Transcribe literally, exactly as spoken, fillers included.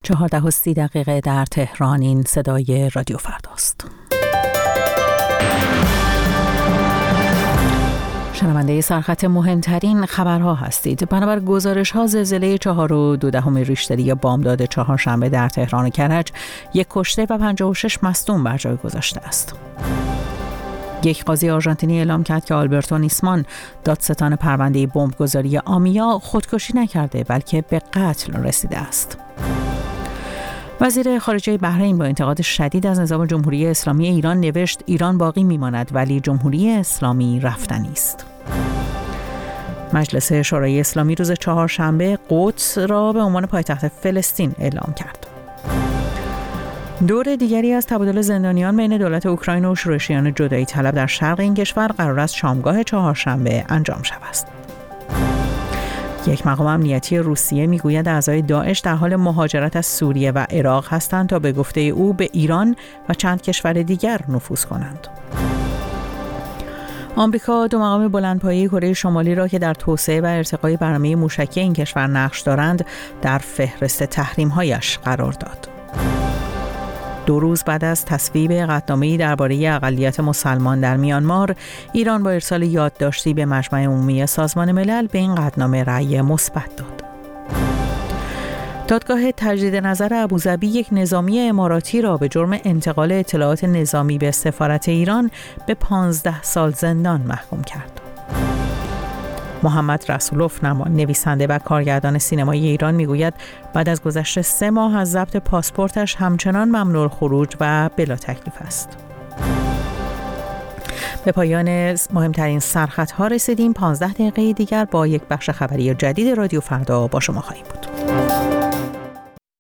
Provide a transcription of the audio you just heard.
چهارده و سی دقیقه در تهران. این صدای رادیو فرداست. شنونده سرخط مهمترین خبرها هستید. بنابر گزارش ها زلزله چهار و دو دهم ریشتری بامداد چهارشنبه در تهران و کرج یک کشته و پنجاه و شش مصدوم بر جای گذاشته است. یک قاضی آرژانتینی اعلام کرد که آلبرتو نیسمان، دادستان پرونده بمبگذاری آمیا، خودکشی نکرده بلکه به قتل رسیده است. وزیر خارجه بحرین با انتقاد شدید از نظام جمهوری اسلامی ایران نوشت ایران باقی میماند ولی جمهوری اسلامی رفتنی است. مجلس شورای اسلامی روز چهارشنبه قدس را به عنوان پایتخت فلسطین اعلام کرد. دور دیگری از تبادل زندانیان بین دولت اوکراین و شورشیان جدایی طلب در شرق این کشور قرار است شامگاه چهارشنبه انجام شود. یک مقام امنیتی روسیه میگوید اعضای داعش در حال مهاجرت از سوریه و عراق هستند تا به گفته او به ایران و چند کشور دیگر نفوذ کنند. آمریکا دو مقام بلندپایه کره شمالی را که در توسعه و ارتقای برنامه موشکی این کشور نقش دارند در فهرست تحریم‌هایش قرار داد. دو روز بعد از تصویب قطعنامه‌ای درباره اقلیت مسلمان در میانمار، ایران با ارسال یادداشتی به مجمع عمومی سازمان ملل به این قطعنامه رأی مثبت داد. دادگاه تجدید نظر ابوظبی یک نظامی اماراتی را به جرم انتقال اطلاعات نظامی به سفارت ایران به پانزده سال زندان محکوم کرد. محمد رسولوف نویسنده و کارگردان سینمایی ایران میگوید بعد از گذشت سه ماه از ضبط پاسپورتش همچنان ممنوع خروج و بلا تکلیف است. به پایان مهمترین سرخطها رسیدیم. پانزده دقیقه دیگر با یک بخش خبری جدید رادیو فردا با شما خواهیم بود.